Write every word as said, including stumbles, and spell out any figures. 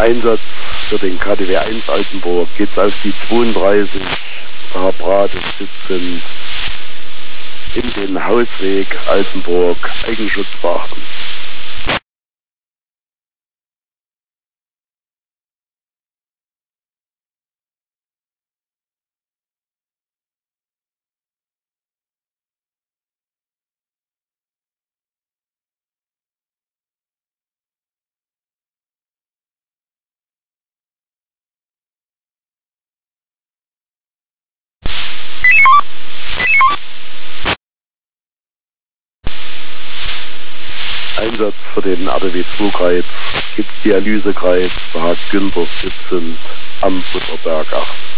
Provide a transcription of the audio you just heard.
Einsatz für den K D W eins Altenburg geht's auf die zweiunddreißig, Herr Brate sitzend in den Hausweg Altenburg, Eigenschutz beachten. Einsatz für den R D W zwei Kreis, geht's Dialysekreis, Herr Günther sitzend am Butterberg acht.